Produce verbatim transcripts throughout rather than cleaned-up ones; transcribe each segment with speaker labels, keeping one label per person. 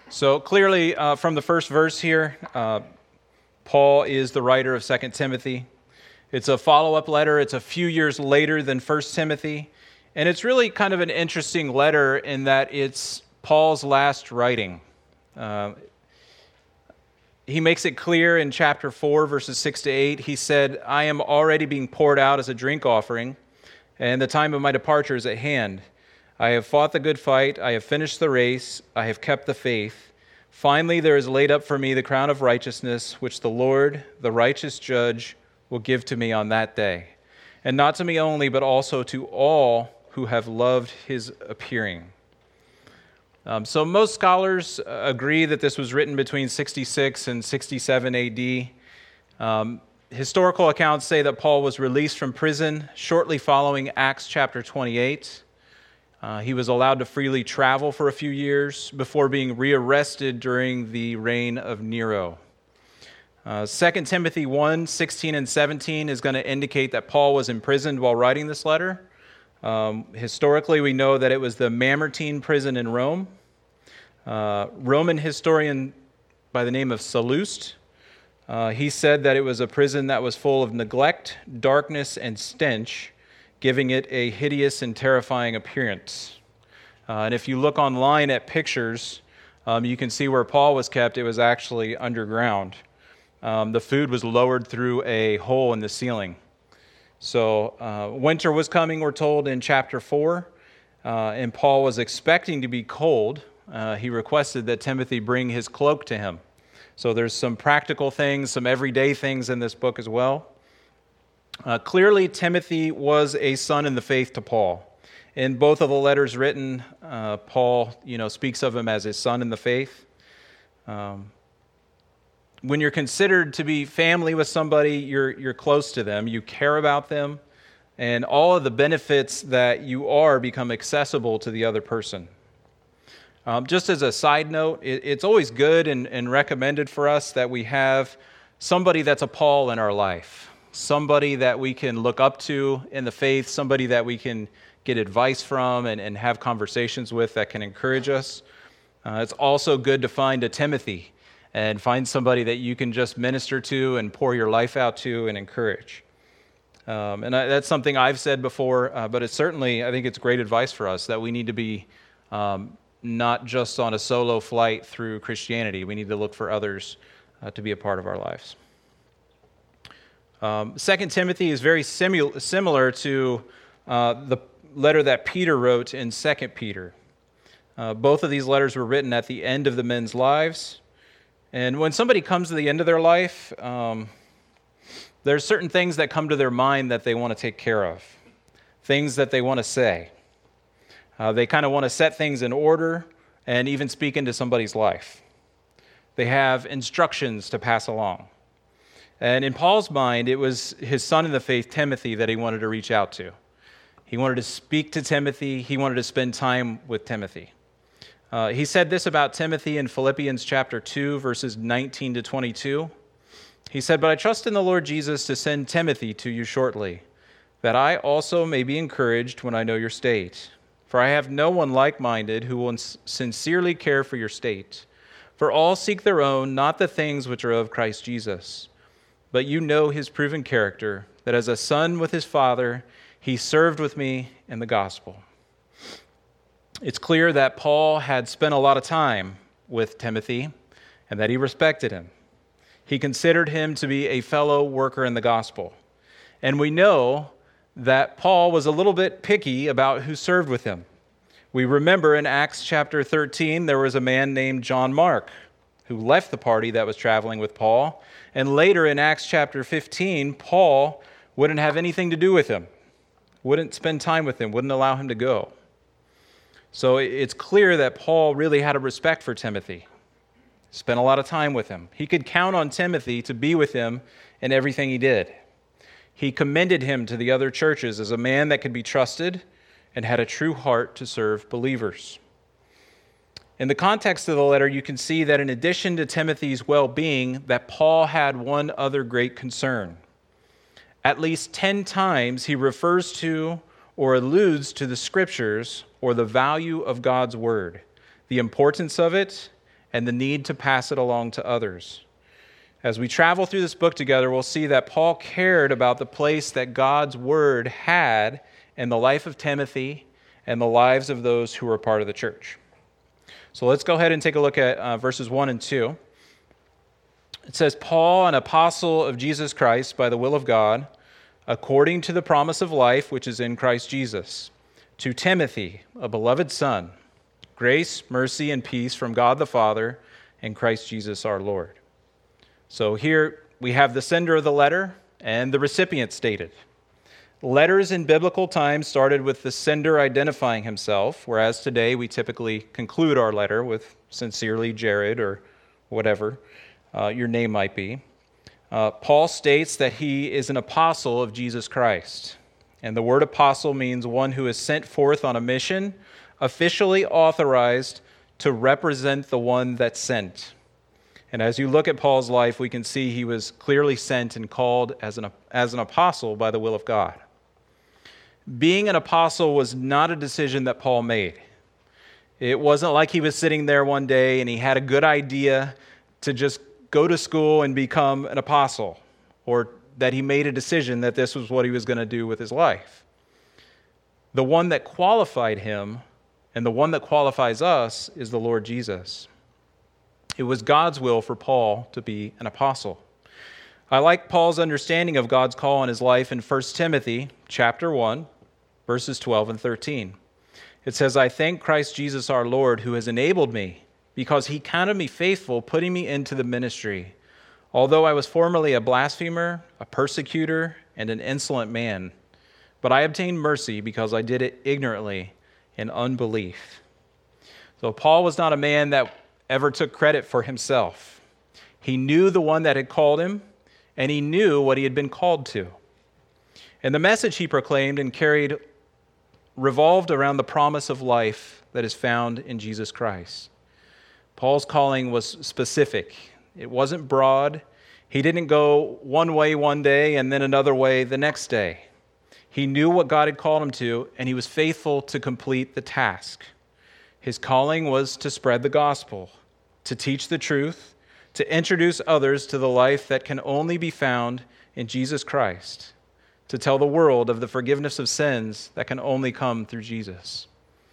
Speaker 1: So clearly, uh, from the first verse here, uh, Paul is the writer of Second Timothy. It's a follow-up letter. It's a few years later than First Timothy. And it's really kind of an interesting letter in that it's Paul's last writing. Uh, he makes it clear in chapter four, verses six to eight. He said, I am already being poured out as a drink offering, and the time of my departure is at hand. I have fought the good fight, I have finished the race, I have kept the faith. Finally, there is laid up for me the crown of righteousness, which the Lord, the righteous judge, will give to me on that day. And not to me only, but also to all who have loved his appearing. Um, so most scholars agree that this was written between sixty-six and sixty-seven A D. Um, historical accounts say that Paul was released from prison shortly following Acts chapter twenty-eight. Uh, he was allowed to freely travel for a few years before being rearrested during the reign of Nero. Uh, Second Timothy one, sixteen and seventeen is going to indicate that Paul was imprisoned while writing this letter. Um, historically, we know that it was the Mamertine prison in Rome. Uh, Roman historian by the name of Sallust, uh, he said that it was a prison that was full of neglect, darkness, and stench, giving it a hideous and terrifying appearance. Uh, and if you look online at pictures, um, you can see where Paul was kept. It was actually underground. Um, the food was lowered through a hole in the ceiling. So uh, winter was coming, we're told in chapter four, uh, and Paul was expecting to be cold. Uh, he requested that Timothy bring his cloak to him. So there's some practical things, some everyday things in this book as well. Uh, clearly, Timothy was a son in the faith to Paul. In both of the letters written, uh, Paul, you know, speaks of him as his son in the faith. Um, when you're considered to be family with somebody, you're you're close to them, you care about them, and all of the benefits that you are become accessible to the other person. Um, just as a side note, it, it's always good and, and recommended for us that we have somebody that's a Paul in our life. Somebody that we can look up to in the faith, somebody that we can get advice from and, and have conversations with that can encourage us. Uh, it's also good to find a Timothy and find somebody that you can just minister to and pour your life out to and encourage. Um, and I, that's something I've said before, uh, but it's certainly, I think it's great advice for us that we need to be um, not just on a solo flight through Christianity. We need to look for others uh, to be a part of our lives. Um, Second Timothy is very simu- similar to uh, the letter that Peter wrote in Second Peter. Uh, both of these letters were written at the end of the men's lives. And when somebody comes to the end of their life, um, there's certain things that come to their mind that they want to take care of, things that they want to say. Uh, they kind of want to set things in order and even speak into somebody's life. They have instructions to pass along. And in Paul's mind, it was his son in the faith, Timothy, that he wanted to reach out to. He wanted to speak to Timothy. He wanted to spend time with Timothy. Uh, he said this about Timothy in Philippians chapter two, verses nineteen to twenty-two. He said, "But I trust in the Lord Jesus to send Timothy to you shortly, that I also may be encouraged when I know your state. For I have no one like-minded who will sincerely care for your state. For all seek their own, not the things which are of Christ Jesus. But you know his proven character, that as a son with his father, he served with me in the gospel." It's clear that Paul had spent a lot of time with Timothy and that he respected him. He considered him to be a fellow worker in the gospel. And we know that Paul was a little bit picky about who served with him. We remember in Acts chapter thirteen, there was a man named John Mark who left the party that was traveling with Paul. And later in Acts chapter fifteen, Paul wouldn't have anything to do with him, wouldn't spend time with him, wouldn't allow him to go. So it's clear that Paul really had a respect for Timothy, spent a lot of time with him. He could count on Timothy to be with him in everything he did. He commended him to the other churches as a man that could be trusted and had a true heart to serve believers. In the context of the letter, you can see that in addition to Timothy's well-being, that Paul had one other great concern. At least ten times he refers to or alludes to the scriptures or the value of God's word, the importance of it, and the need to pass it along to others. As we travel through this book together, we'll see that Paul cared about the place that God's word had in the life of Timothy and the lives of those who were part of the church. So let's go ahead and take a look at uh, verses one and two. It says, Paul, an apostle of Jesus Christ by the will of God, according to the promise of life which is in Christ Jesus, to Timothy, a beloved son, grace, mercy, and peace from God the Father and Christ Jesus our Lord. So here we have the sender of the letter and the recipient stated. Letters in biblical times started with the sender identifying himself, whereas today we typically conclude our letter with sincerely Jared or whatever uh, your name might be. Uh, Paul states that he is an apostle of Jesus Christ. And the word apostle means one who is sent forth on a mission, officially authorized to represent the one that's sent. And as you look at Paul's life, we can see he was clearly sent and called as an, as an apostle by the will of God. Being an apostle was not a decision that Paul made. It wasn't like he was sitting there one day and he had a good idea to just go to school and become an apostle, or that he made a decision that this was what he was going to do with his life. The one that qualified him and the one that qualifies us is the Lord Jesus. It was God's will for Paul to be an apostle. I like Paul's understanding of God's call on his life in First Timothy chapter one, verses twelve and thirteen. It says, I thank Christ Jesus our Lord, who has enabled me, because he counted me faithful, putting me into the ministry. Although I was formerly a blasphemer, a persecutor, and an insolent man, but I obtained mercy because I did it ignorantly in unbelief. So Paul was not a man that ever took credit for himself. He knew the one that had called him, and he knew what he had been called to. And the message he proclaimed and carried revolved around the promise of life that is found in Jesus Christ. Paul's calling was specific. It wasn't broad. He didn't go one way one day and then another way the next day. He knew what God had called him to, and he was faithful to complete the task. His calling was to spread the gospel, to teach the truth, to introduce others to the life that can only be found in Jesus Christ, to tell the world of the forgiveness of sins that can only come through Jesus.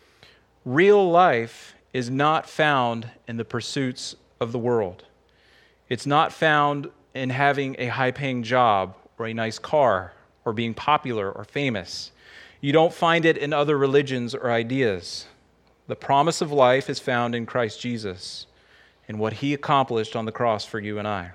Speaker 1: Real life is not found in the pursuits of the world. It's not found in having a high-paying job or a nice car or being popular or famous. You don't find it in other religions or ideas. The promise of life is found in Christ Jesus and what he accomplished on the cross for you and I.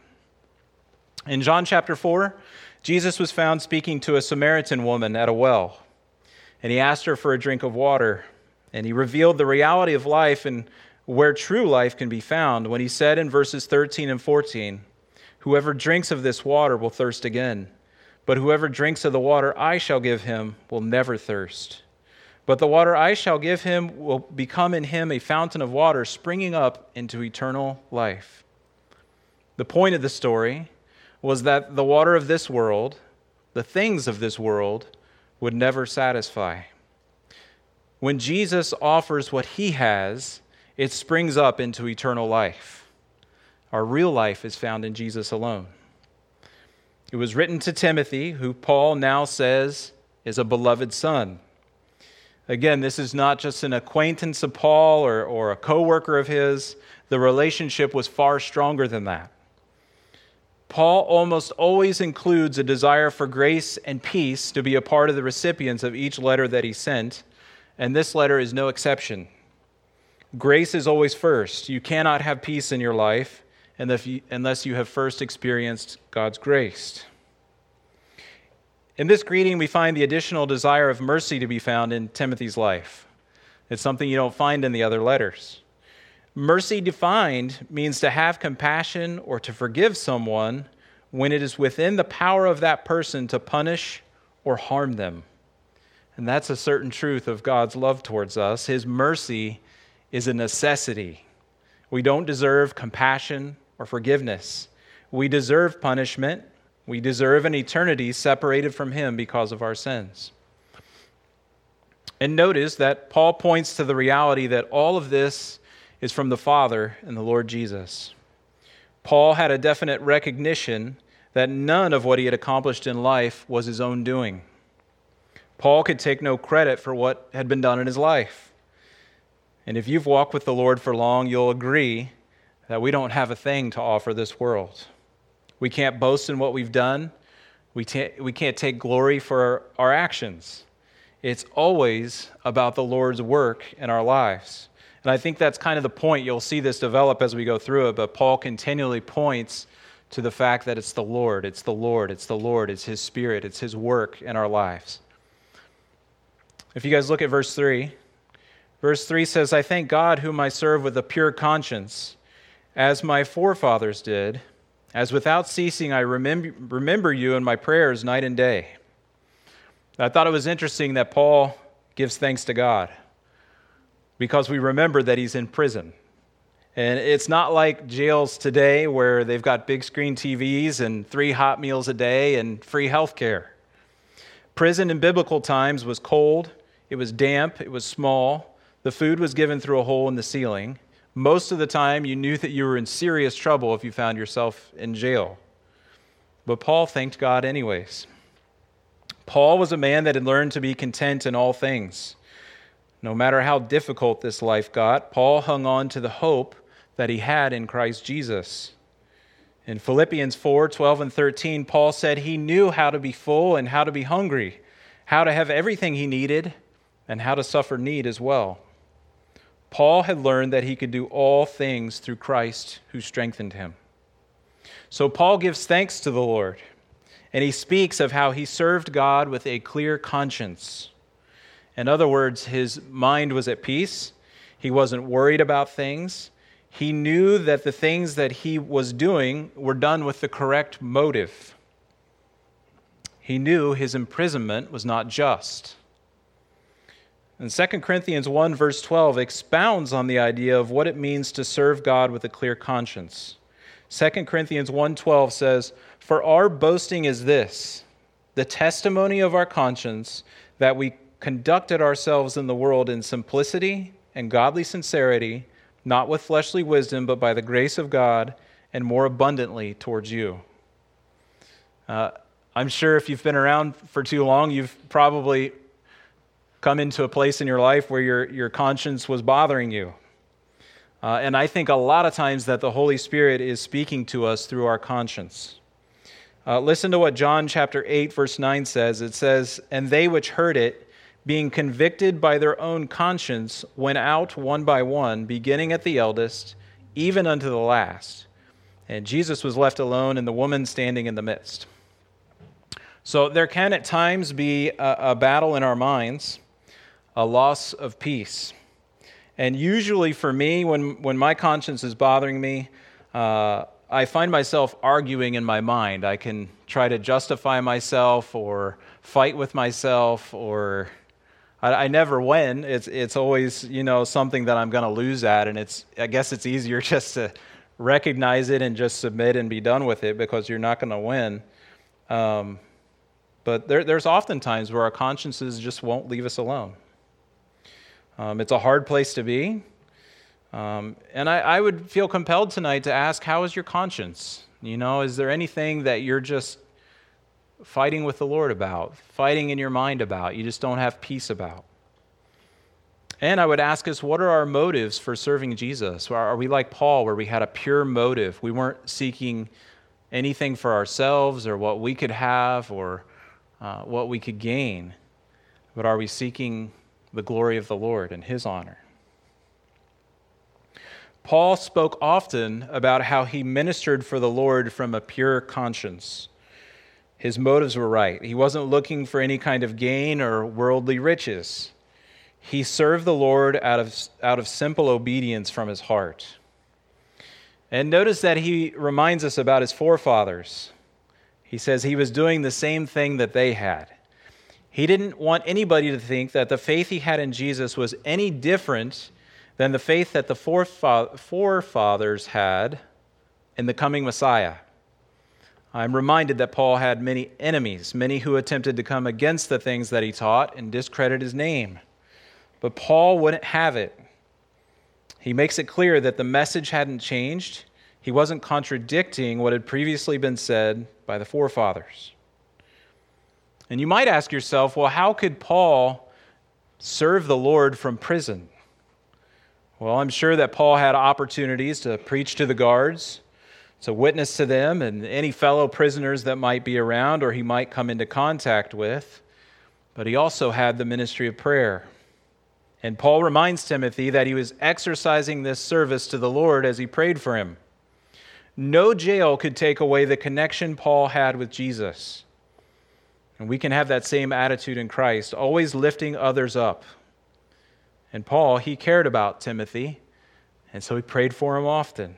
Speaker 1: In John chapter four, Jesus was found speaking to a Samaritan woman at a well, and he asked her for a drink of water, and he revealed the reality of life and where true life can be found when he said in verses thirteen and fourteen, whoever drinks of this water will thirst again, but whoever drinks of the water I shall give him will never thirst. But the water I shall give him will become in him a fountain of water springing up into eternal life. The point of the story was that the water of this world, the things of this world, would never satisfy. When Jesus offers what he has, it springs up into eternal life. Our real life is found in Jesus alone. It was written to Timothy, who Paul now says is a beloved son. Again, this is not just an acquaintance of Paul or, or a co-worker of his. The relationship was far stronger than that. Paul almost always includes a desire for grace and peace to be a part of the recipients of each letter that he sent, and this letter is no exception. Grace is always first. You cannot have peace in your life unless you have first experienced God's grace. In this greeting, we find the additional desire of mercy to be found in Timothy's life. It's something you don't find in the other letters. Mercy defined means to have compassion or to forgive someone when it is within the power of that person to punish or harm them. And that's a certain truth of God's love towards us. His mercy is a necessity. We don't deserve compassion or forgiveness. We deserve punishment. We deserve an eternity separated from him because of our sins. And notice that Paul points to the reality that all of this is from the Father and the Lord Jesus. Paul had a definite recognition that none of what he had accomplished in life was his own doing. Paul could take no credit for what had been done in his life. And if you've walked with the Lord for long, you'll agree that we don't have a thing to offer this world. We can't boast in what we've done. We can't, we can't take glory for our, our actions. It's always about the Lord's work in our lives. And I think that's kind of the point. You'll see this develop as we go through it, but Paul continually points to the fact that it's the Lord, it's the Lord, it's the Lord, it's His Spirit, it's His work in our lives. If you guys look at verse three, verse three says, I thank God whom I serve with a pure conscience, as my forefathers did, as without ceasing I remember, remember you in my prayers night and day. I thought it was interesting that Paul gives thanks to God because we remember that he's in prison. And it's not like jails today where they've got big screen T Vs and three hot meals a day and free health care. Prison in biblical times was cold, it was damp, it was small, the food was given through a hole in the ceiling. Most of the time you knew that you were in serious trouble if you found yourself in jail. But Paul thanked God anyways. Paul was a man that had learned to be content in all things. No matter how difficult this life got, Paul hung on to the hope that he had in Christ Jesus. In Philippians four, twelve and thirteen, Paul said he knew how to be full and how to be hungry, how to have everything he needed, and how to suffer need as well. Paul had learned that he could do all things through Christ who strengthened him. So Paul gives thanks to the Lord, and he speaks of how he served God with a clear conscience. In other words, his mind was at peace. He wasn't worried about things. He knew that the things that he was doing were done with the correct motive. He knew his imprisonment was not just. And Second Corinthians one, verse twelve, expounds on the idea of what it means to serve God with a clear conscience. Second Corinthians one twelve says, For our boasting is this, the testimony of our conscience, that we conducted ourselves in the world in simplicity and godly sincerity, not with fleshly wisdom, but by the grace of God, and more abundantly towards you. Uh, I'm sure if you've been around for too long, you've probably come into a place in your life where your, your conscience was bothering you. Uh, and I think a lot of times that the Holy Spirit is speaking to us through our conscience. Uh, listen to what John chapter eight, verse nine says. It says, And they which heard it, being convicted by their own conscience, went out one by one, beginning at the eldest, even unto the last. And Jesus was left alone, and the woman standing in the midst. So there can at times be a, a battle in our minds, a loss of peace. And usually for me, when, when my conscience is bothering me, uh, I find myself arguing in my mind. I can try to justify myself or fight with myself, or I, I never win. It's it's always, you know, something that I'm going to lose at, and it's I guess it's easier just to recognize it and just submit and be done with it because you're not going to win. Um, but there, there's often times where our consciences just won't leave us alone. Um, it's a hard place to be. Um, and I, I would feel compelled tonight to ask, how is your conscience? You know, is there anything that you're just fighting with the Lord about, fighting in your mind about, you just don't have peace about? And I would ask us, what are our motives for serving Jesus? Are we like Paul, where we had a pure motive? We weren't seeking anything for ourselves or what we could have or uh, what we could gain. But are we seeking the glory of the Lord and His honor? Paul spoke often about how he ministered for the Lord from a pure conscience. His motives were right. He wasn't looking for any kind of gain or worldly riches. He served the Lord out of, out of simple obedience from his heart. And notice that he reminds us about his forefathers. He says he was doing the same thing that they had. He didn't want anybody to think that the faith he had in Jesus was any different than the faith that the forefathers had in the coming Messiah. I'm reminded that Paul had many enemies, many who attempted to come against the things that he taught and discredit his name. But Paul wouldn't have it. He makes it clear that the message hadn't changed. He wasn't contradicting what had previously been said by the forefathers. And you might ask yourself, well, how could Paul serve the Lord from prison? Well, I'm sure that Paul had opportunities to preach to the guards, to witness to them and any fellow prisoners that might be around or he might come into contact with. But he also had the ministry of prayer. And Paul reminds Timothy that he was exercising this service to the Lord as he prayed for him. No jail could take away the connection Paul had with Jesus. And we can have that same attitude in Christ, always lifting others up. And Paul, he cared about Timothy, and so he prayed for him often.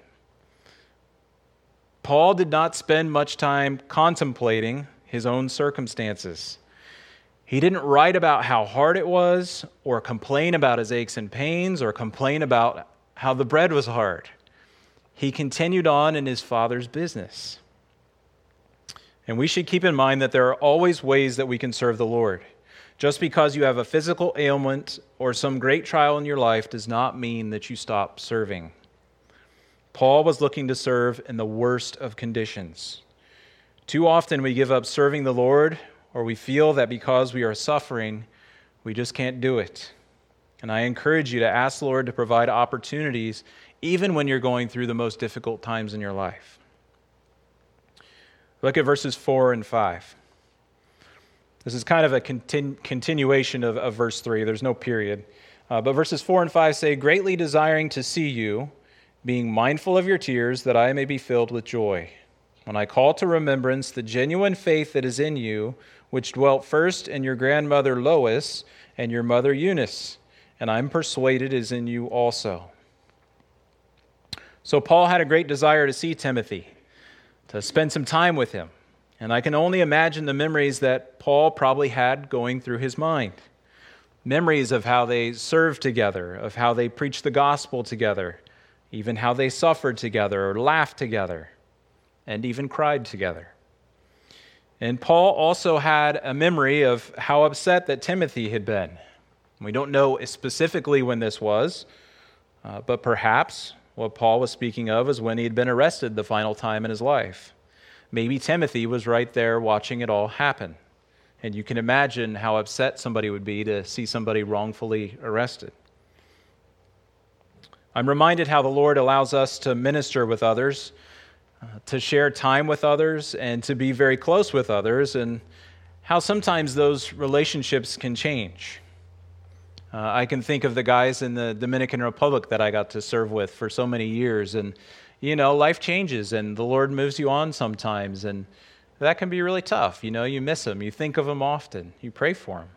Speaker 1: Paul did not spend much time contemplating his own circumstances. He didn't write about how hard it was, or complain about his aches and pains, or complain about how the bread was hard. He continued on in his Father's business. And we should keep in mind that there are always ways that we can serve the Lord. Just because you have a physical ailment or some great trial in your life does not mean that you stop serving. Paul was looking to serve in the worst of conditions. Too often we give up serving the Lord, or we feel that because we are suffering, we just can't do it. And I encourage you to ask the Lord to provide opportunities even when you're going through the most difficult times in your life. Look at verses four and five. This is kind of a continu- continuation of, of verse three. There's no period. Uh, but verses four and five say, "Greatly desiring to see you, being mindful of your tears, that I may be filled with joy. When I call to remembrance the genuine faith that is in you, which dwelt first in your grandmother Lois and your mother Eunice, and I'm persuaded is in you also." So Paul had a great desire to see Timothy, to spend some time with him. And I can only imagine the memories that Paul probably had going through his mind. Memories of how they served together, of how they preached the gospel together, even how they suffered together or laughed together, and even cried together. And Paul also had a memory of how upset that Timothy had been. We don't know specifically when this was, uh, but perhaps what Paul was speaking of is when he had been arrested the final time in his life. Maybe Timothy was right there watching it all happen. And you can imagine how upset somebody would be to see somebody wrongfully arrested. I'm reminded how the Lord allows us to minister with others, uh, to share time with others, and to be very close with others, and how sometimes those relationships can change. Uh, I can think of the guys in the Dominican Republic that I got to serve with for so many years, and you know, life changes, and the Lord moves you on sometimes, and that can be really tough. You know, you miss them, you think of them often, you pray for them.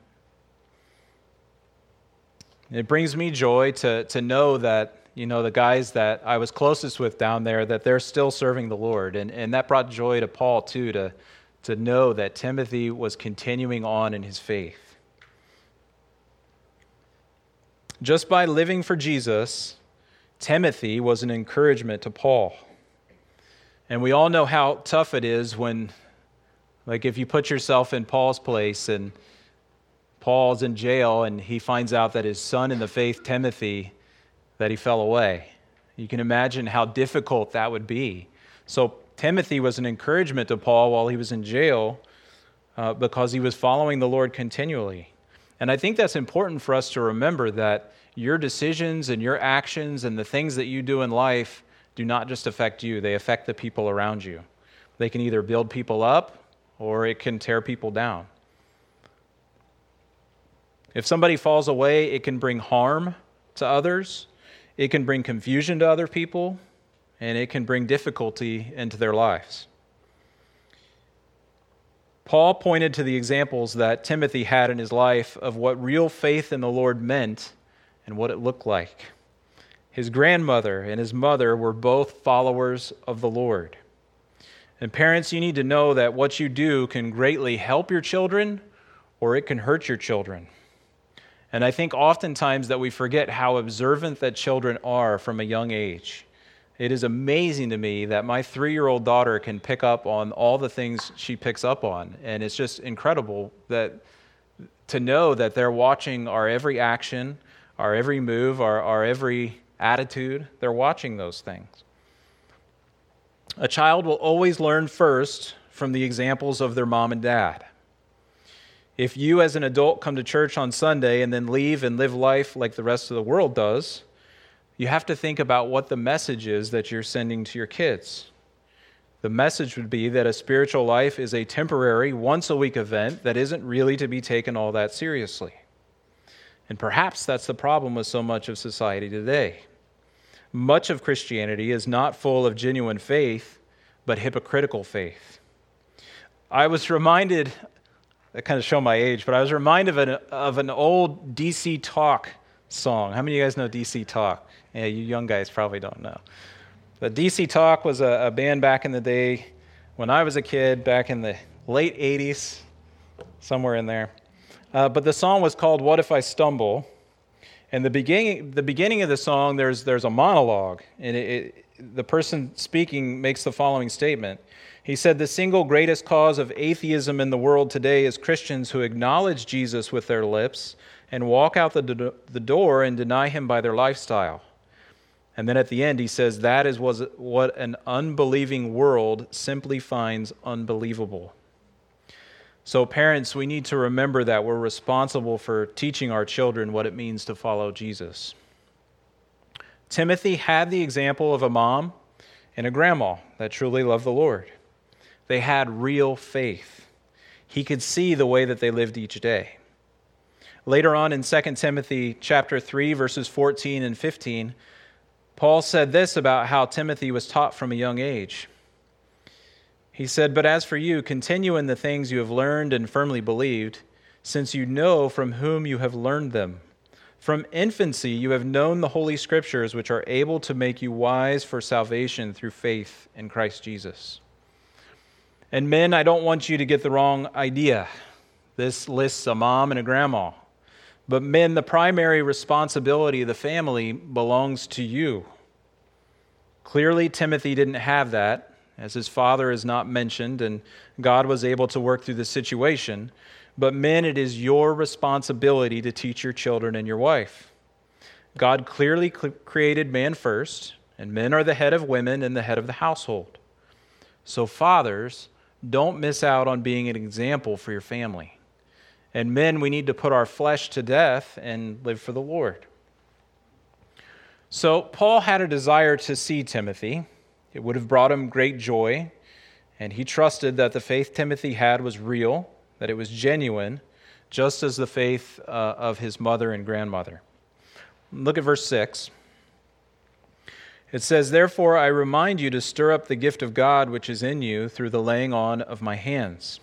Speaker 1: It brings me joy to to know that, you know, the guys that I was closest with down there, that they're still serving the Lord. And, and that brought joy to Paul, too, to, to know that Timothy was continuing on in his faith. Just by living for Jesus, Timothy was an encouragement to Paul. And we all know how tough it is when, like, if you put yourself in Paul's place and Paul's in jail and he finds out that his son in the faith, Timothy, that he fell away. You can imagine how difficult that would be. So Timothy was an encouragement to Paul while he was in jail uh, because he was following the Lord continually. And I think that's important for us to remember, that your decisions and your actions and the things that you do in life do not just affect you, they affect the people around you. They can either build people up or it can tear people down. If somebody falls away, it can bring harm to others. It can bring confusion to other people, and it can bring difficulty into their lives. Paul pointed to the examples that Timothy had in his life of what real faith in the Lord meant and what it looked like. His grandmother and his mother were both followers of the Lord. And parents, you need to know that what you do can greatly help your children or it can hurt your children. And I think oftentimes that we forget how observant that children are from a young age. It is amazing to me that my three-year-old daughter can pick up on all the things she picks up on. And it's just incredible that to know that they're watching our every action, our every move, our, our every attitude. They're watching those things. A child will always learn first from the examples of their mom and dad. If you as an adult come to church on Sunday and then leave and live life like the rest of the world does, you have to think about what the message is that you're sending to your kids. The message would be that a spiritual life is a temporary, once-a-week event that isn't really to be taken all that seriously. And perhaps that's the problem with so much of society today. Much of Christianity is not full of genuine faith, but hypocritical faith. I was reminded, I kind of show my age, but I was reminded of an, of an old D C Talk song. How many of you guys know D C Talk? Yeah, you young guys probably don't know. But D C Talk was a, a band back in the day when I was a kid, back in the late eighties, somewhere in there. Uh, but the song was called What If I Stumble? And the beginning, the beginning of the song, there's there's a monologue, and it, it, the person speaking makes the following statement. He said, "The single greatest cause of atheism in the world today is Christians who acknowledge Jesus with their lips and walk out the, do- the door and deny him by their lifestyle." And then at the end, he says, "That is was what an unbelieving world simply finds unbelievable." So parents, we need to remember that we're responsible for teaching our children what it means to follow Jesus. Timothy had the example of a mom and a grandma that truly loved the Lord. They had real faith. He could see the way that they lived each day. Later on in Second Timothy chapter three, verses fourteen and fifteen, Paul said this about how Timothy was taught from a young age. He said, "But as for you, continue in the things you have learned and firmly believed, since you know from whom you have learned them. From infancy you have known the Holy Scriptures, which are able to make you wise for salvation through faith in Christ Jesus." And men, I don't want you to get the wrong idea. This lists a mom and a grandma. But men, the primary responsibility of the family belongs to you. Clearly, Timothy didn't have that, as his father is not mentioned, and God was able to work through the situation. But men, it is your responsibility to teach your children and your wife. God clearly created man first, and men are the head of women and the head of the household. So fathers, don't miss out on being an example for your family. And men, we need to put our flesh to death and live for the Lord. So Paul had a desire to see Timothy. It would have brought him great joy, and he trusted that the faith Timothy had was real, that it was genuine, just as the faith uh, of his mother and grandmother. Look at verse six. It says, "Therefore I remind you to stir up the gift of God which is in you through the laying on of my hands."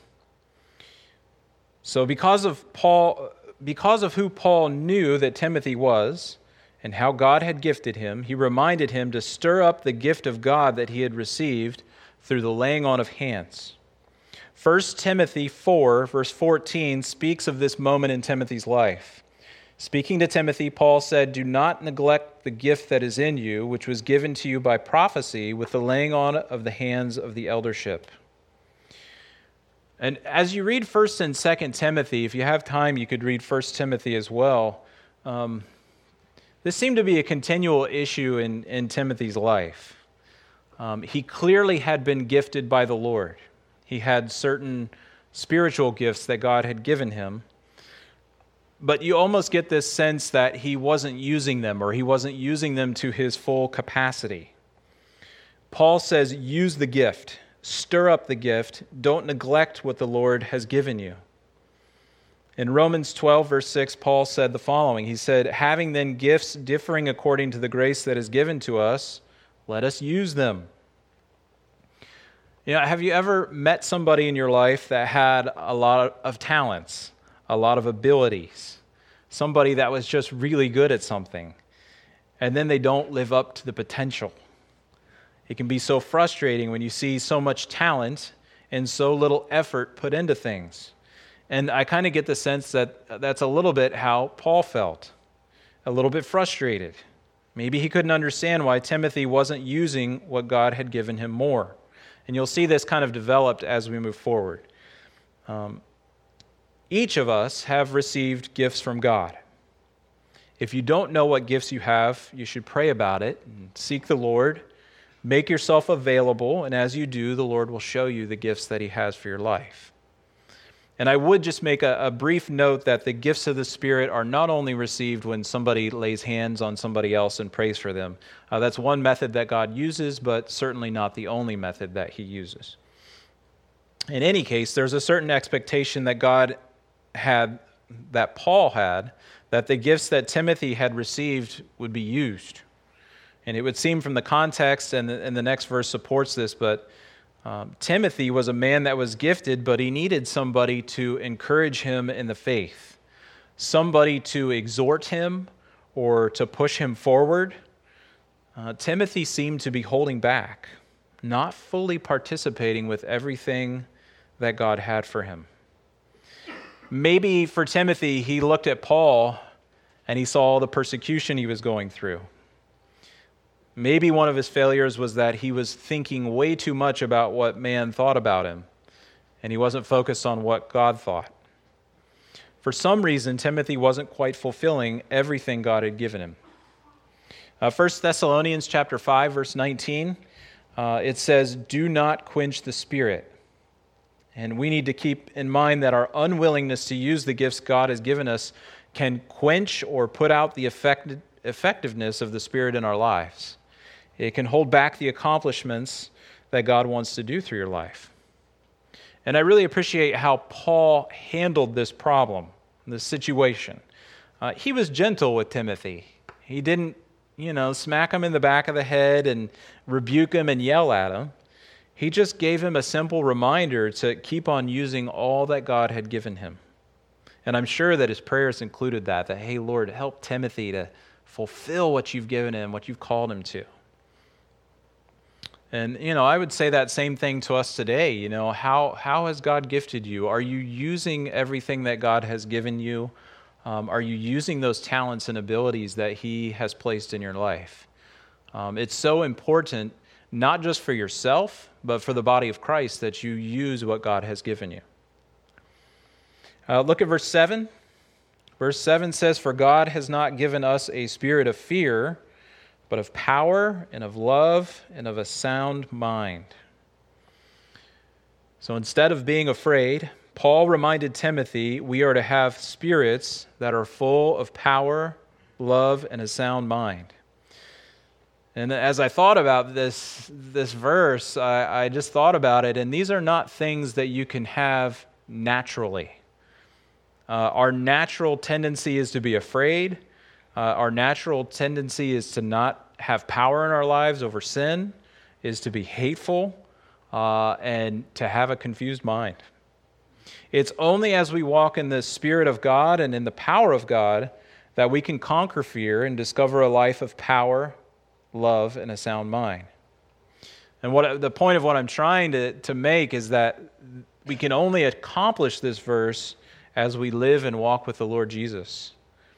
Speaker 1: So because of Paul, because of who Paul knew that Timothy was, and how God had gifted him, he reminded him to stir up the gift of God that he had received through the laying on of hands. First Timothy four, verse fourteen, speaks of this moment in Timothy's life. Speaking to Timothy, Paul said, "Do not neglect the gift that is in you, which was given to you by prophecy with the laying on of the hands of the eldership." And as you read First and Second Timothy, if you have time, you could read First Timothy as well. Um, This seemed to be a continual issue in, in Timothy's life. Um, he clearly had been gifted by the Lord. He had certain spiritual gifts that God had given him. But you almost get this sense that he wasn't using them, or he wasn't using them to his full capacity. Paul says, use the gift, stir up the gift, don't neglect what the Lord has given you. In Romans twelve, verse six, Paul said the following. He said, "Having then gifts differing according to the grace that is given to us, let us use them." You know, have you ever met somebody in your life that had a lot of talents, a lot of abilities, somebody that was just really good at something, and then they don't live up to the potential? It can be so frustrating when you see so much talent and so little effort put into things. And I kind of get the sense that that's a little bit how Paul felt, a little bit frustrated. Maybe he couldn't understand why Timothy wasn't using what God had given him more. And you'll see this kind of developed as we move forward. Um, each of us have received gifts from God. If you don't know what gifts you have, you should pray about it and seek the Lord. Make yourself available, and as you do, the Lord will show you the gifts that he has for your life. And I would just make a, a brief note that the gifts of the Spirit are not only received when somebody lays hands on somebody else and prays for them. Uh, that's one method that God uses, but certainly not the only method that he uses. In any case, there's a certain expectation that God had, that Paul had, that the gifts that Timothy had received would be used. And it would seem from the context, and the, and the next verse supports this, but um, Timothy was a man that was gifted, but he needed somebody to encourage him in the faith, somebody to exhort him or to push him forward. Uh, Timothy seemed to be holding back, not fully participating with everything that God had for him. Maybe for Timothy, he looked at Paul and he saw the persecution he was going through. Maybe one of his failures was that he was thinking way too much about what man thought about him, and he wasn't focused on what God thought. For some reason, Timothy wasn't quite fulfilling everything God had given him. Uh, First Thessalonians chapter five, verse nineteen, uh, it says, "Do not quench the Spirit." And we need to keep in mind that our unwillingness to use the gifts God has given us can quench or put out the effect, effectiveness of the Spirit in our lives. It can hold back the accomplishments that God wants to do through your life. And I really appreciate how Paul handled this problem, this situation. Uh, he was gentle with Timothy. He didn't, you know, smack him in the back of the head and rebuke him and yell at him. He just gave him a simple reminder to keep on using all that God had given him. And I'm sure that his prayers included that, that, hey, Lord, help Timothy to fulfill what you've given him, what you've called him to. And, you know, I would say that same thing to us today. You know, how how has God gifted you? Are you using everything that God has given you? Um, are you using those talents and abilities that he has placed in your life? Um, it's so important, not just for yourself, but for the body of Christ, that you use what God has given you. Uh, look at verse seven. Verse seven says, "For God has not given us a spirit of fear, but of power and of love and of a sound mind." So instead of being afraid, Paul reminded Timothy we are to have spirits that are full of power, love, and a sound mind. And as I thought about this, this verse, I, I just thought about it, and these are not things that you can have naturally. Uh, our natural tendency is to be afraid. Uh, our natural tendency is to not have power in our lives over sin, is to be hateful, uh, and to have a confused mind. It's only as we walk in the Spirit of God and in the power of God that we can conquer fear and discover a life of power, love, and a sound mind. And what the point of what I'm trying to, to make is that we can only accomplish this verse as we live and walk with the Lord Jesus.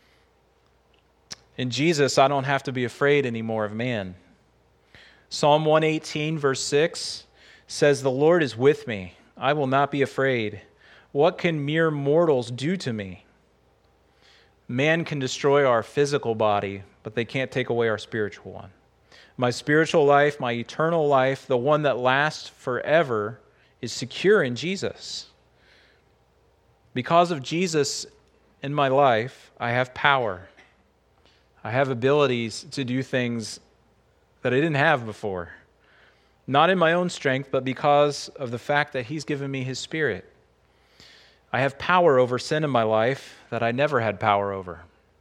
Speaker 1: In Jesus, I don't have to be afraid anymore of man. Psalm one eighteen, verse six says, "The Lord is with me. I will not be afraid. What can mere mortals do to me?" Man can destroy our physical body, but they can't take away our spiritual one. My spiritual life, my eternal life, the one that lasts forever, is secure in Jesus. Because of Jesus in my life, I have power. I have abilities to do things that I didn't have before. Not in my own strength, but because of the fact that he's given me his Spirit. I have power over sin in my life that I never had power over.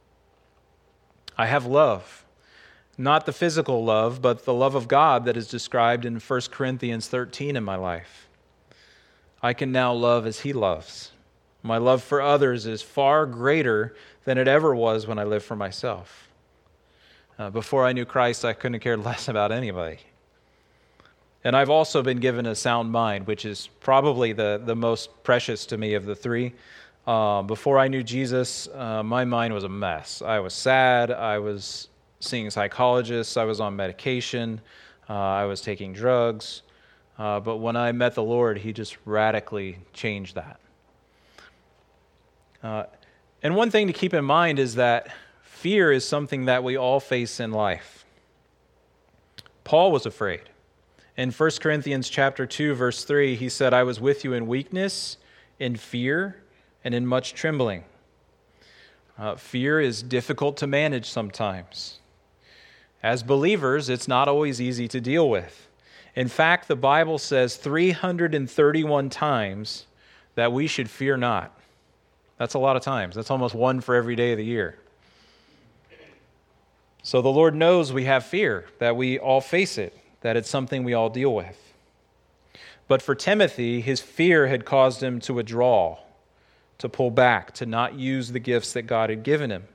Speaker 1: I have love. Not the physical love, but the love of God that is described in First Corinthians thirteen in my life. I can now love as he loves. My love for others is far greater than it ever was when I lived for myself. Uh, before I knew Christ, I couldn't care less about anybody. And I've also been given a sound mind, which is probably the, the most precious to me of the three. Uh, before I knew Jesus, uh, my mind was a mess. I was sad. I was seeing psychologists. I was on medication. Uh, I was taking drugs. Uh, but when I met the Lord, he just radically changed that. Uh, and one thing to keep in mind is that fear is something that we all face in life. Paul was afraid. In First Corinthians chapter two, verse three, he said, I was with you in weakness, in fear, and in much trembling. Uh, fear is difficult to manage sometimes. As believers, it's not always easy to deal with. In fact, the Bible says three hundred thirty-one times that we should fear not. That's a lot of times. That's almost one for every day of the year. So the Lord knows we have fear, that we all face it, that it's something we all deal with. But for Timothy, his fear had caused him to withdraw, to pull back, to not use the gifts that God had given him.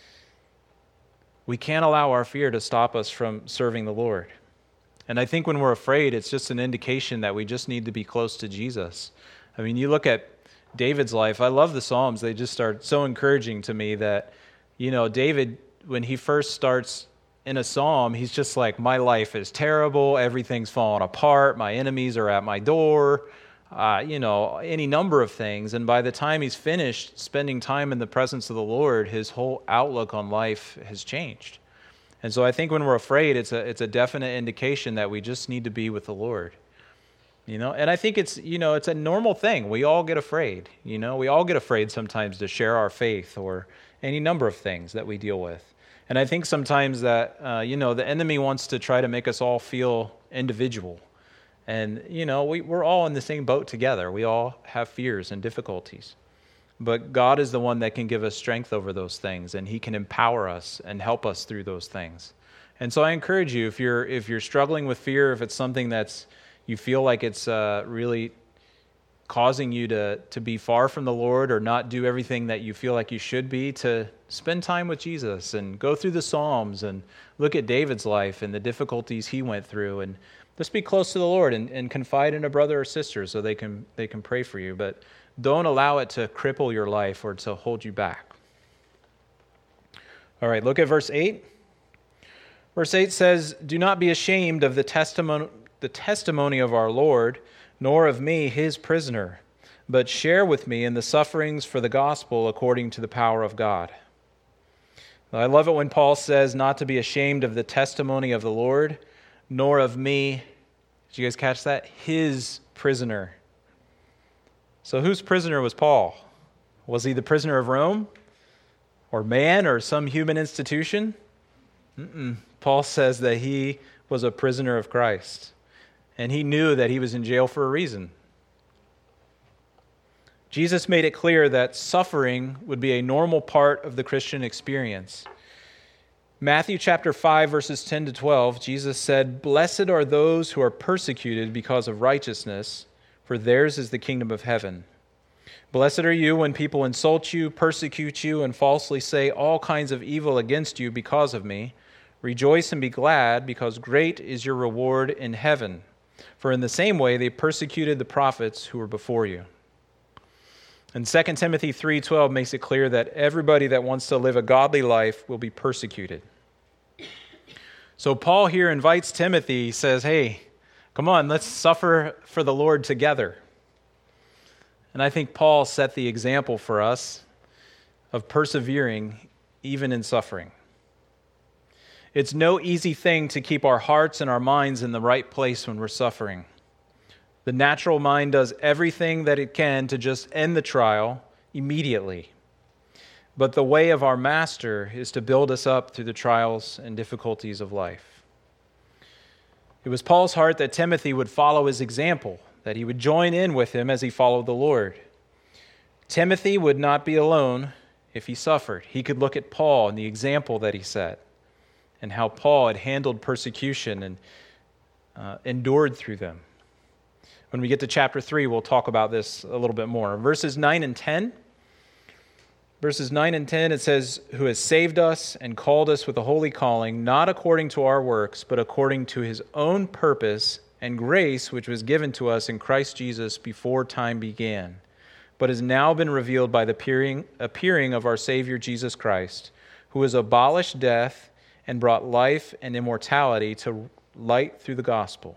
Speaker 1: We can't allow our fear to stop us from serving the Lord. And I think when we're afraid, it's just an indication that we just need to be close to Jesus. I mean, you look at David's life. I love the Psalms. They just are so encouraging to me that, you know, David, when he first starts in a psalm, he's just like, my life is terrible. Everything's falling apart. My enemies are at my door. Uh, you know, any number of things. And by the time he's finished spending time in the presence of the Lord, his whole outlook on life has changed. And so I think when we're afraid, it's a it's a definite indication that we just need to be with the Lord. You know, and I think it's, you know, it's a normal thing. We all get afraid. You know, we all get afraid sometimes to share our faith or any number of things that we deal with. And I think sometimes that, uh, you know, the enemy wants to try to make us all feel individual. And, you know, we, we're all in the same boat together. We all have fears and difficulties. But God is the one that can give us strength over those things, and he can empower us and help us through those things. And so I encourage you, if you're if you're struggling with fear, if it's something that's you feel like it's uh, really causing you to, to be far from the Lord or not do everything that you feel like you should be, to spend time with Jesus and go through the Psalms and look at David's life and the difficulties he went through, and just be close to the Lord and, and confide in a brother or sister so they can they can pray for you. But don't allow it to cripple your life or to hold you back. All right, look at verse eight. Verse eight says, do not be ashamed of the testimony, the testimony of our Lord, nor of me, his prisoner, but share with me in the sufferings for the gospel according to the power of God. Now, I love it when Paul says not to be ashamed of the testimony of the Lord, nor of me. Did you guys catch that? His prisoner. So whose prisoner was Paul? Was he the prisoner of Rome? Or man? Or some human institution? Mm-mm. Paul says that he was a prisoner of Christ. And he knew that he was in jail for a reason. Jesus made it clear that suffering would be a normal part of the Christian experience. Matthew chapter five, verses ten to twelve, Jesus said, blessed are those who are persecuted because of righteousness, for theirs is the kingdom of heaven. Blessed are you when people insult you, persecute you, and falsely say all kinds of evil against you because of me. Rejoice and be glad, because great is your reward in heaven. For in the same way they persecuted the prophets who were before you. And Second Timothy three twelve makes it clear that everybody that wants to live a godly life will be persecuted. So Paul here invites Timothy, he says, hey, come on, let's suffer for the Lord together. And I think Paul set the example for us of persevering even in suffering. It's no easy thing to keep our hearts and our minds in the right place when we're suffering. The natural mind does everything that it can to just end the trial immediately. But the way of our Master is to build us up through the trials and difficulties of life. It was Paul's heart that Timothy would follow his example, that he would join in with him as he followed the Lord. Timothy would not be alone if he suffered. He could look at Paul and the example that he set, and how Paul had handled persecution and uh, endured through them. When we get to chapter three, we'll talk about this a little bit more. Verses nine and ten. Verses nine and ten, it says, who has saved us and called us with a holy calling, not according to our works, but according to his own purpose and grace, which was given to us in Christ Jesus before time began, but has now been revealed by the appearing, appearing of our Savior Jesus Christ, who has abolished death and brought life and immortality to light through the gospel.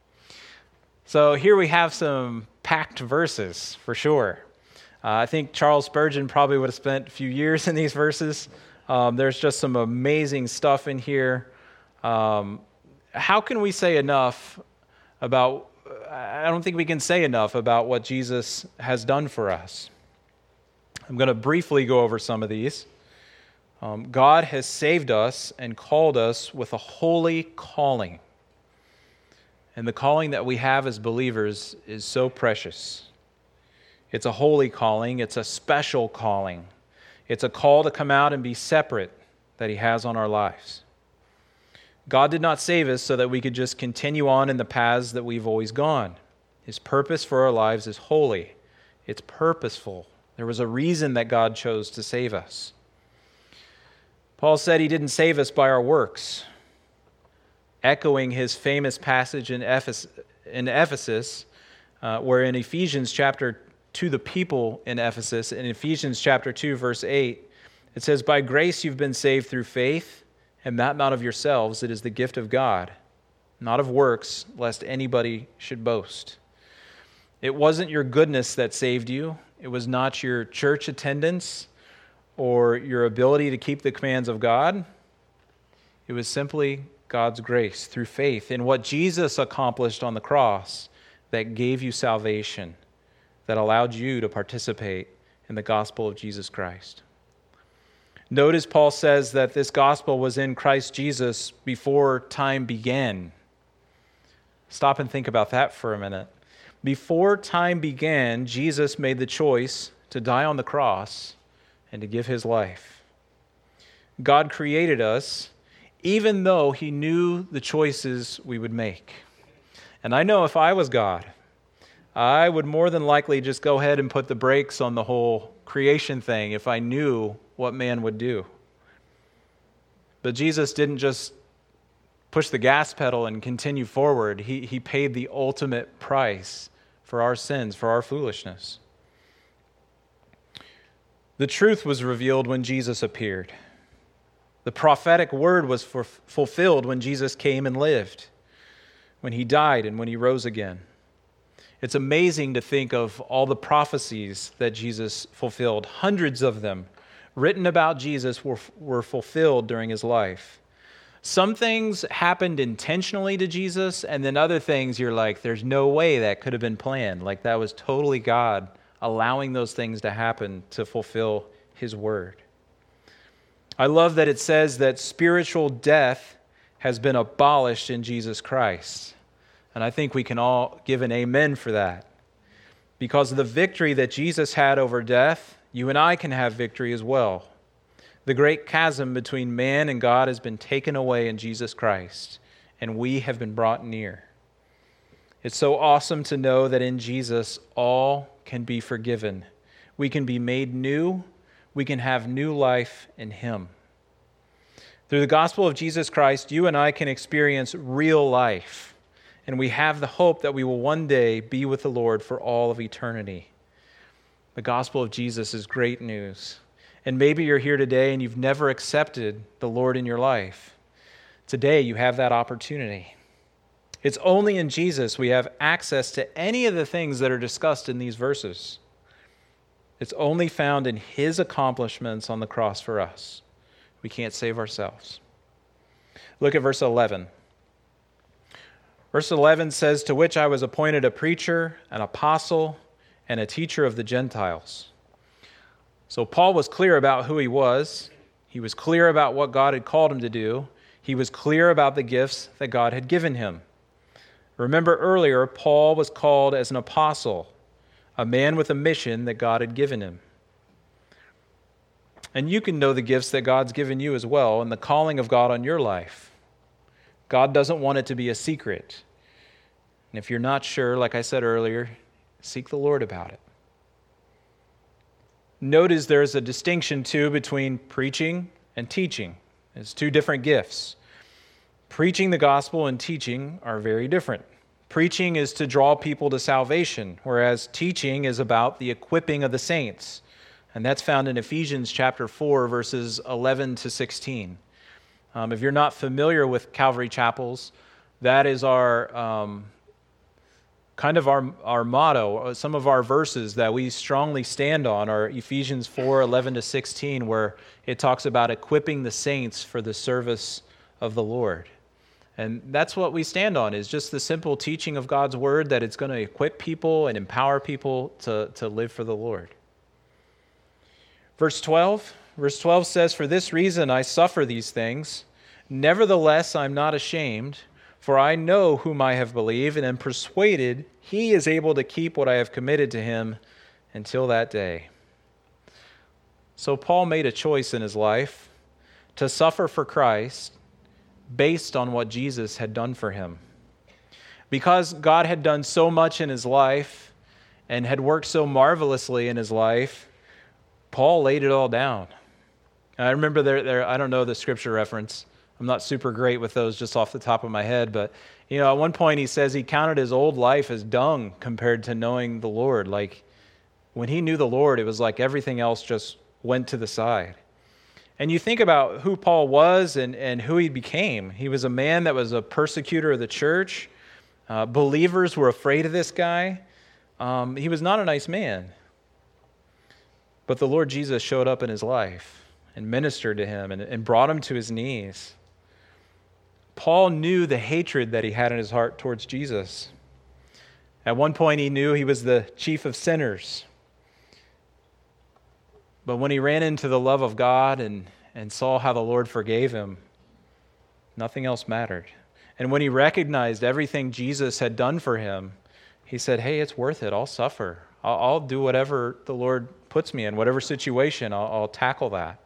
Speaker 1: So here we have some packed verses, for sure. Uh, I think Charles Spurgeon probably would have spent a few years in these verses. Um, there's just some amazing stuff in here. Um, how can we say enough about, I don't think we can say enough about what Jesus has done for us. I'm going to briefly go over some of these. Um, God has saved us and called us with a holy calling. And the calling that we have as believers is so precious. It's a holy calling. It's a special calling. It's a call to come out and be separate that He has on our lives. God did not save us so that we could just continue on in the paths that we've always gone. His purpose for our lives is holy. It's purposeful. There was a reason that God chose to save us. Paul said He didn't save us by our works, echoing his famous passage in Ephesus, in Ephesus uh, where in Ephesians chapter to the people in Ephesus, in Ephesians chapter two, verse eight, it says, "By grace you've been saved through faith, and that not of yourselves, it is the gift of God, not of works, lest anybody should boast." It wasn't your goodness that saved you. It was not your church attendance or your ability to keep the commands of God. It was simply God's grace through faith in what Jesus accomplished on the cross that gave you salvation, that allowed you to participate in the gospel of Jesus Christ. Notice Paul says that this gospel was in Christ Jesus before time began. Stop and think about that for a minute. Before time began, Jesus made the choice to die on the cross and to give His life. God created us even though He knew the choices we would make. And I know if I was God, I would more than likely just go ahead and put the brakes on the whole creation thing if I knew what man would do. But Jesus didn't just push the gas pedal and continue forward. He, he paid the ultimate price for our sins, for our foolishness. The truth was revealed when Jesus appeared. The prophetic word was for, fulfilled when Jesus came and lived, when He died and when He rose again. It's amazing to think of all the prophecies that Jesus fulfilled. Hundreds of them written about Jesus were, were fulfilled during His life. Some things happened intentionally to Jesus, and then other things you're like, there's no way that could have been planned. Like that was totally God allowing those things to happen to fulfill His word. I love that it says that spiritual death has been abolished in Jesus Christ. And I think we can all give an amen for that. Because of the victory that Jesus had over death, you and I can have victory as well. The great chasm between man and God has been taken away in Jesus Christ, and we have been brought near. It's so awesome to know that in Jesus, all can be forgiven. We can be made new. We can have new life in Him. Through the gospel of Jesus Christ, you and I can experience real life, and we have the hope that we will one day be with the Lord for all of eternity. The gospel of Jesus is great news. And maybe you're here today and you've never accepted the Lord in your life. Today you have that opportunity. It's only in Jesus we have access to any of the things that are discussed in these verses. It's only found in His accomplishments on the cross for us. We can't save ourselves. Look at verse eleven. Verse eleven says, "To which I was appointed a preacher, an apostle, and a teacher of the Gentiles." So Paul was clear about who he was. He was clear about what God had called him to do. He was clear about the gifts that God had given him. Remember earlier, Paul was called as an apostle, a man with a mission that God had given him. And you can know the gifts that God's given you as well and the calling of God on your life. God doesn't want it to be a secret. And if you're not sure, like I said earlier, seek the Lord about it. Notice there's a distinction, too, between preaching and teaching. It's two different gifts. Preaching the gospel and teaching are very different. Preaching is to draw people to salvation, whereas teaching is about the equipping of the saints. And that's found in Ephesians chapter four, verses eleven to sixteen. Um, if you're not familiar with Calvary Chapels, that is our um, kind of our, our motto, some of our verses that we strongly stand on are Ephesians four, eleven to sixteen, where it talks about equipping the saints for the service of the Lord. And that's what we stand on, is just the simple teaching of God's word, that it's going to equip people and empower people to, to live for the Lord. Verse twelve, verse twelve says, "For this reason I suffer these things. Nevertheless, I'm not ashamed, for I know whom I have believed, and am persuaded he is able to keep what I have committed to him until that day." So Paul made a choice in his life to suffer for Christ based on what Jesus had done for him. Because God had done so much in his life and had worked so marvelously in his life, Paul laid it all down. And I remember there, there, I don't know the scripture reference. I'm not super great with those just off the top of my head, but you know, at one point he says he counted his old life as dung compared to knowing the Lord. Like when he knew the Lord, it was like everything else just went to the side. And you think about who Paul was and, and who he became. He was a man that was a persecutor of the church. Uh, believers were afraid of this guy. Um, he was not a nice man. But the Lord Jesus showed up in his life and ministered to him and, and brought him to his knees. Paul knew the hatred that he had in his heart towards Jesus. At one point, he knew he was the chief of sinners. But when he ran into the love of God and, and saw how the Lord forgave him, nothing else mattered. And when he recognized everything Jesus had done for him, he said, "Hey, it's worth it. I'll suffer. I'll, I'll do whatever the Lord puts me in, whatever situation, I'll, I'll tackle that."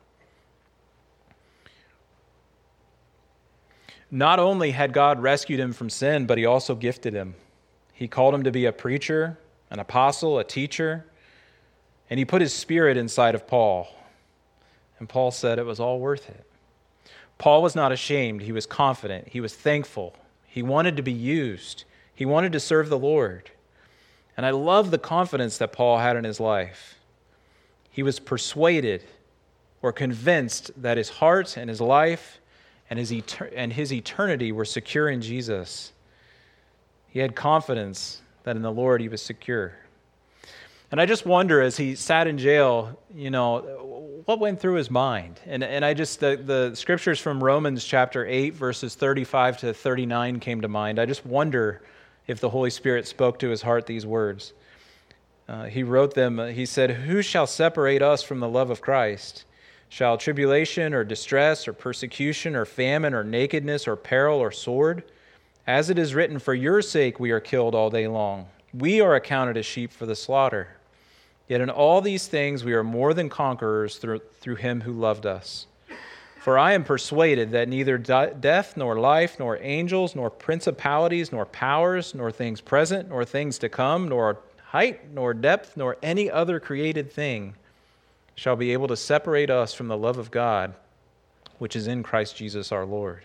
Speaker 1: Not only had God rescued him from sin, but he also gifted him. He called him to be a preacher, an apostle, a teacher, and he put his spirit inside of Paul. And Paul said it was all worth it. Paul was not ashamed. He was confident. He was thankful. He wanted to be used. He wanted to serve the Lord. And I love the confidence that Paul had in his life. He was persuaded or convinced that his heart and his life and his, etern- and his eternity were secure in Jesus. He had confidence that in the Lord he was secure. And I just wonder, as he sat in jail, you know, what went through his mind? And and I just, the, the scriptures from Romans chapter eight, verses thirty-five to thirty-nine came to mind. I just wonder if the Holy Spirit spoke to his heart these words. Uh, he wrote them, he said, "Who shall separate us from the love of Christ? Shall tribulation or distress or persecution or famine or nakedness or peril or sword? As it is written, for your sake we are killed all day long. We are accounted as sheep for the slaughter. Yet in all these things we are more than conquerors through, through him who loved us. For I am persuaded that neither di- death, nor life, nor angels, nor principalities, nor powers, nor things present, nor things to come, nor height, nor depth, nor any other created thing shall be able to separate us from the love of God, which is in Christ Jesus our Lord."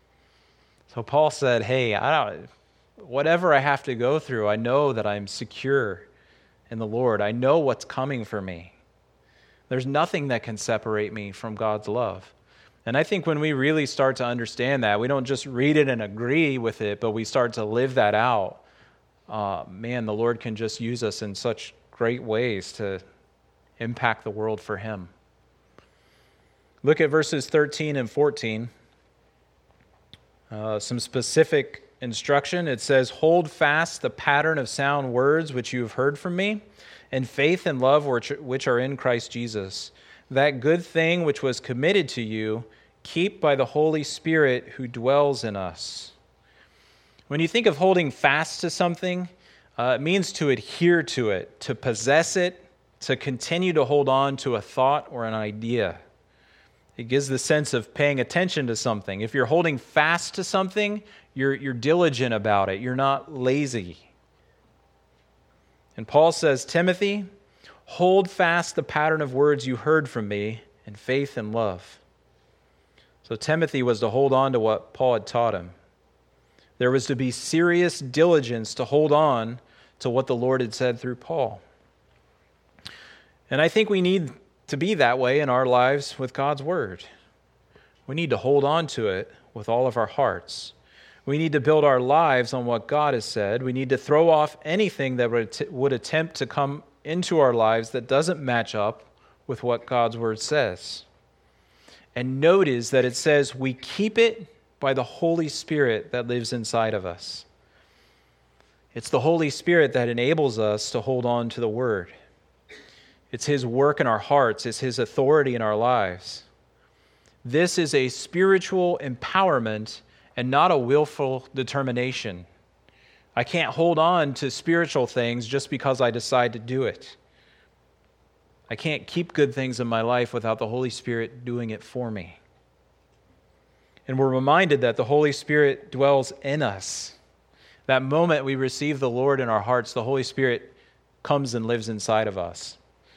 Speaker 1: So Paul said, hey, I don't, whatever I have to go through, I know that I'm secure in the Lord. I know what's coming for me. There's nothing that can separate me from God's love. And I think when we really start to understand that, we don't just read it and agree with it, but we start to live that out, uh, man, the Lord can just use us in such great ways to impact the world for him. Look at verses thirteen and fourteen. Uh, some specific instruction. It says, "Hold fast the pattern of sound words which you have heard from me, and faith and love which, which are in Christ Jesus. That good thing which was committed to you, keep by the Holy Spirit who dwells in us." When you think of holding fast to something, uh, it means to adhere to it, to possess it, to continue to hold on to a thought or an idea. It gives the sense of paying attention to something. If you're holding fast to something, you're, you're diligent about it. You're not lazy. And Paul says, Timothy, hold fast the pattern of words you heard from me in faith and love. So Timothy was to hold on to what Paul had taught him. There was to be serious diligence to hold on to what the Lord had said through Paul. And I think we need to be that way in our lives with God's word. We need to hold on to it with all of our hearts. We need to build our lives on what God has said. We need to throw off anything that would, would attempt to come into our lives that doesn't match up with what God's word says. And notice that it says we keep it by the Holy Spirit that lives inside of us. It's the Holy Spirit that enables us to hold on to the word. It's his work in our hearts. It's his authority in our lives. This is a spiritual empowerment and not a willful determination. I can't hold on to spiritual things just because I decide to do it. I can't keep good things in my life without the Holy Spirit doing it for me. And we're reminded that the Holy Spirit dwells in us. That moment we receive the Lord in our hearts, the Holy Spirit comes and lives inside of us.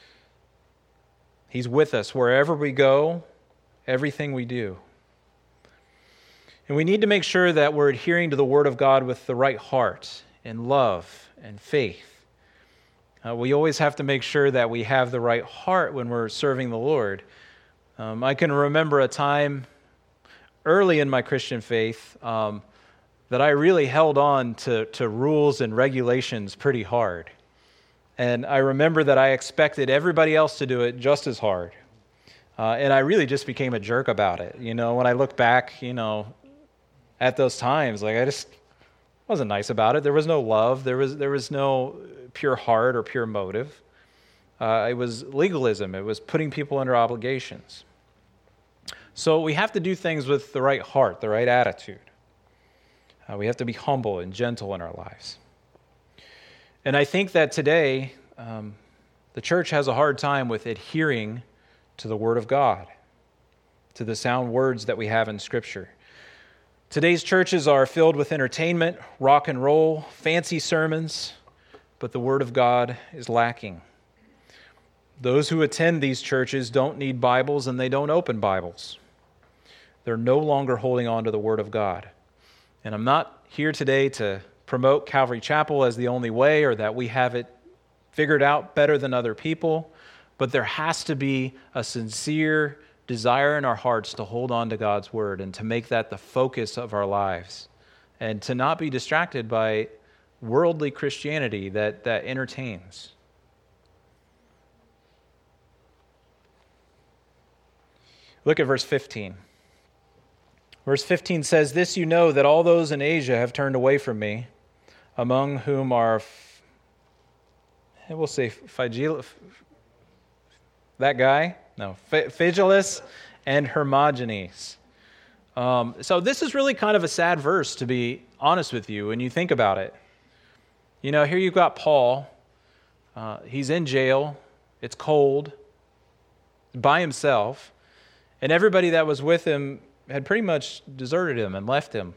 Speaker 1: He's with us wherever we go, everything we do. And we need to make sure that we're adhering to the Word of God with the right heart and love and faith. Uh, we always have to make sure that we have the right heart when we're serving the Lord. Um, I can remember a time early in my Christian faith um, that I really held on to, to rules and regulations pretty hard. And I remember that I expected everybody else to do it just as hard. Uh, and I really just became a jerk about it. You know, when I look back, you know, at those times, like I just wasn't nice about it. There was no love. There was there was no pure heart or pure motive. Uh, it was legalism. It was putting people under obligations. So we have to do things with the right heart, the right attitude. Uh, we have to be humble and gentle in our lives. And I think that today, um, the church has a hard time with adhering to the Word of God, to the sound words that we have in Scripture. Today's churches are filled with entertainment, rock and roll, fancy sermons, but the Word of God is lacking. Those who attend these churches don't need Bibles and they don't open Bibles. They're no longer holding on to the Word of God. And I'm not here today to promote Calvary Chapel as the only way or that we have it figured out better than other people, but there has to be a sincere desire in our hearts to hold on to God's Word and to make that the focus of our lives and to not be distracted by worldly Christianity that, that entertains. Look at verse fifteen. Verse fifteen says, "This you know, that all those in Asia have turned away from me, among whom are," we'll say, Phygellus, that guy? No, Phygellus and Hermogenes. Um, so this is really kind of a sad verse, to be honest with you, when you think about it. You know, here you've got Paul. Uh, he's in jail. It's cold. By himself. And everybody that was with him had pretty much deserted him and left him.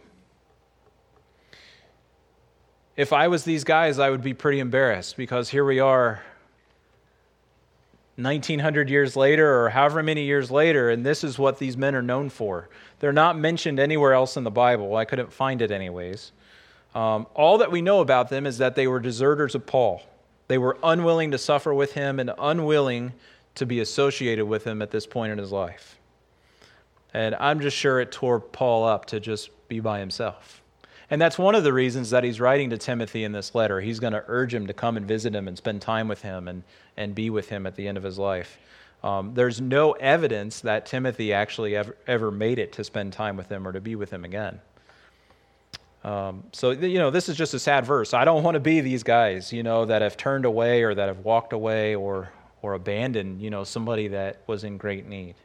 Speaker 1: If I was these guys, I would be pretty embarrassed because here we are nineteen hundred years later or however many years later, and this is what these men are known for. They're not mentioned anywhere else in the Bible. I couldn't find it anyways. Um, all that we know about them is that they were deserters of Paul. They were unwilling to suffer with him and unwilling to be associated with him at this point in his life. And I'm just sure it tore Paul up to just be by himself. And that's one of the reasons that he's writing to Timothy in this letter. He's going to urge him to come and visit him and spend time with him and, and be with him at the end of his life. Um, there's no evidence that Timothy actually ever, ever made it to spend time with him or to be with him again. Um, so, you know, this is just a sad verse. I don't want to be these guys, you know, that have turned away or that have walked away or, or abandoned, you know, somebody that was in great need.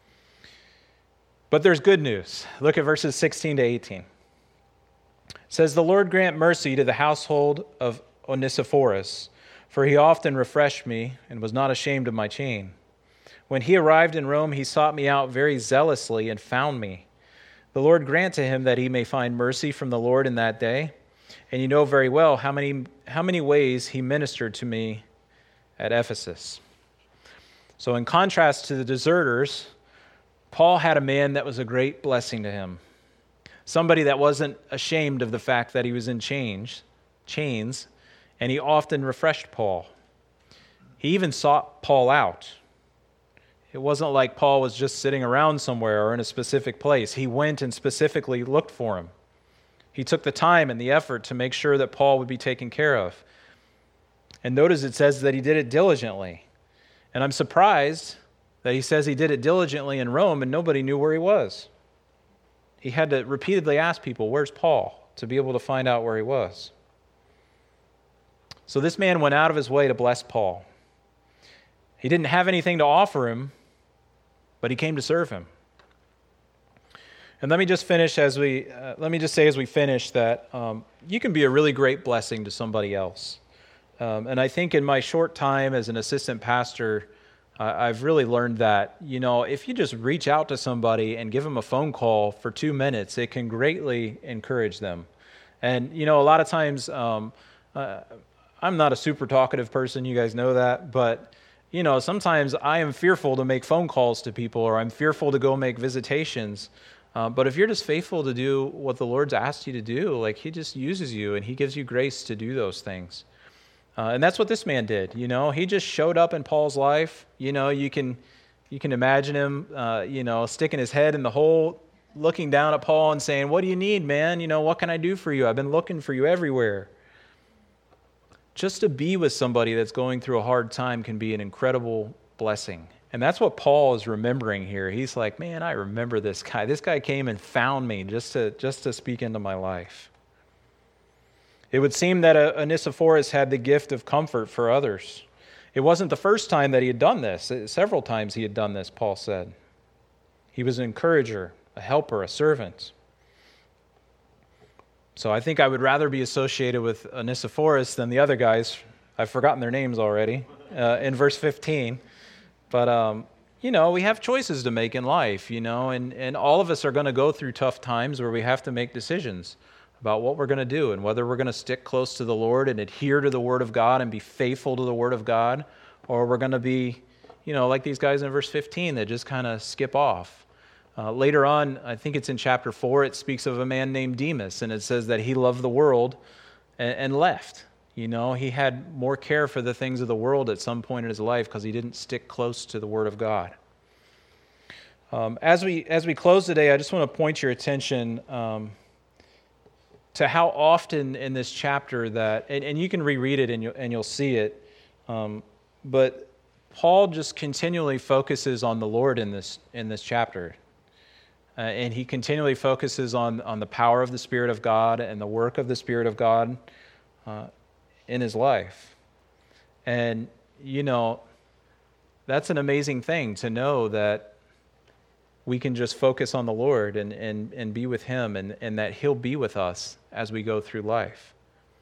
Speaker 1: But there's good news. Look at verses sixteen to eighteen. It says, "The Lord grant mercy to the household of Onesiphorus, for he often refreshed me and was not ashamed of my chain. When he arrived in Rome, he sought me out very zealously and found me. The Lord grant to him that he may find mercy from the Lord in that day. And you know very well how many, how many ways he ministered to me at Ephesus." So in contrast to the deserters, Paul had a man that was a great blessing to him. Somebody that wasn't ashamed of the fact that he was in chains, chains, and he often refreshed Paul. He even sought Paul out. It wasn't like Paul was just sitting around somewhere or in a specific place. He went and specifically looked for him. He took the time and the effort to make sure that Paul would be taken care of. And notice it says that he did it diligently. And I'm surprised that he says he did it diligently in Rome and nobody knew where he was. He had to repeatedly ask people, "Where's Paul?" to be able to find out where he was. So this man went out of his way to bless Paul. He didn't have anything to offer him, but he came to serve him. And let me just finish as we, uh, let me just say as we finish that um, you can be a really great blessing to somebody else. Um, and I think in my short time as an assistant pastor, uh, I've really learned that, you know, if you just reach out to somebody and give them a phone call for two minutes, it can greatly encourage them. And, you know, a lot of times, um, uh, I'm not a super talkative person, you guys know that, but, you know, sometimes I am fearful to make phone calls to people, or I'm fearful to go make visitations. Uh, but if you're just faithful to do what the Lord's asked you to do, like He just uses you and He gives you grace to do those things. Uh, and that's what this man did. You know, he just showed up in Paul's life. You know, you can you can imagine him, uh, you know, sticking his head in the hole, looking down at Paul and saying, "What do you need, man? You know, what can I do for you? I've been looking for you everywhere." Just to be with somebody that's going through a hard time can be an incredible blessing. And that's what Paul is remembering here. He's like, man, I remember this guy. This guy came and found me just to just to speak into my life. It would seem that Onesiphorus had the gift of comfort for others. It wasn't the first time that he had done this. Several times he had done this, Paul said. He was an encourager, a helper, a servant. So I think I would rather be associated with Onesiphorus than the other guys. I've forgotten their names already uh, in verse fifteen. But, um, you know, we have choices to make in life, you know, and, and all of us are going to go through tough times where we have to make decisions about what we're going to do and whether we're going to stick close to the Lord and adhere to the Word of God and be faithful to the Word of God, or we're going to be, you know, like these guys in verse fifteen that just kind of skip off. Uh, later on, I think it's in chapter four, it speaks of a man named Demas, and it says that he loved the world and, and left. You know, he had more care for the things of the world at some point in his life because he didn't stick close to the Word of God. Um, as we as we close today, I just want to point your attention um, to how often in this chapter that, and, and you can reread it and you'll, and you'll see it, um, but Paul just continually focuses on the Lord in this in this chapter. Uh, and he continually focuses on, on the power of the Spirit of God and the work of the Spirit of God uh, in his life. And, you know, that's an amazing thing to know that we can just focus on the Lord and, and, and be with Him, and, and that He'll be with us as we go through life.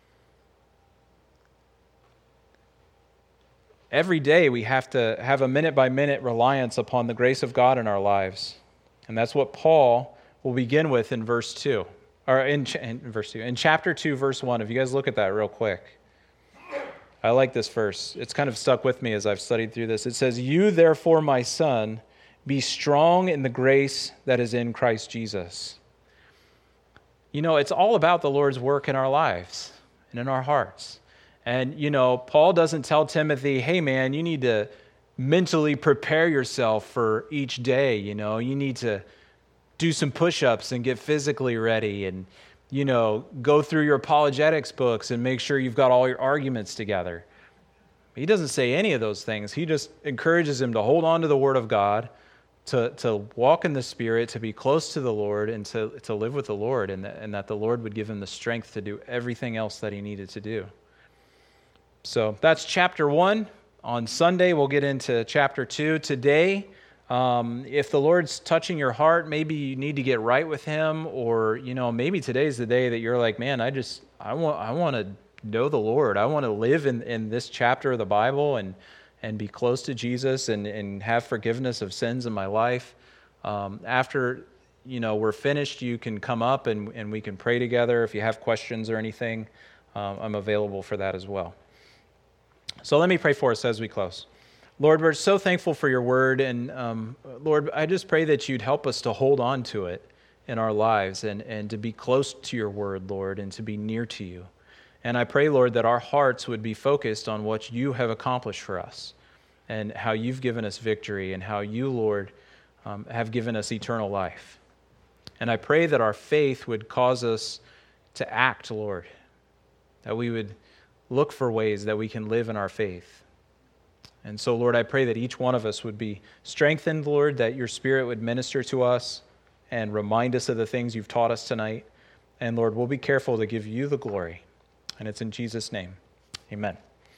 Speaker 1: Every day we have to have a minute-by-minute reliance upon the grace of God in our lives. And that's what Paul will begin with in verse two, or in, in verse two, in chapter two, verse one. If you guys look at that real quick, I like this verse. It's kind of stuck with me as I've studied through this. It says, "You therefore, my son, be strong in the grace that is in Christ Jesus." You know, it's all about the Lord's work in our lives and in our hearts. And, you know, Paul doesn't tell Timothy, "Hey, man, you need to mentally prepare yourself for each day, you know, you need to do some push-ups and get physically ready and, you know, go through your apologetics books and make sure you've got all your arguments together." He doesn't say any of those things. He just encourages him to hold on to the Word of God, to, to walk in the Spirit, to be close to the Lord, and to, to live with the Lord, and that, and that the Lord would give him the strength to do everything else that he needed to do. So that's chapter one. On Sunday, we'll get into chapter two. Today, um, if the Lord's touching your heart, maybe you need to get right with Him, or, you know, maybe today's the day that you're like, man, I just, I want, I want to know the Lord. I want to live in, in this chapter of the Bible and, and be close to Jesus and, and have forgiveness of sins in my life. Um, after, you know, we're finished, you can come up and, and we can pray together. If you have questions or anything, um, I'm available for that as well. So let me pray for us as we close. Lord, we're so thankful for your word, and um, Lord, I just pray that you'd help us to hold on to it in our lives and, and to be close to your word, Lord, and to be near to you. And I pray, Lord, that our hearts would be focused on what you have accomplished for us and how you've given us victory and how you, Lord, um, have given us eternal life. And I pray that our faith would cause us to act, Lord, that we would look for ways that we can live in our faith. And so, Lord, I pray that each one of us would be strengthened, Lord, that your Spirit would minister to us and remind us of the things you've taught us tonight. And Lord, we'll be careful to give you the glory. And it's in Jesus' name. Amen.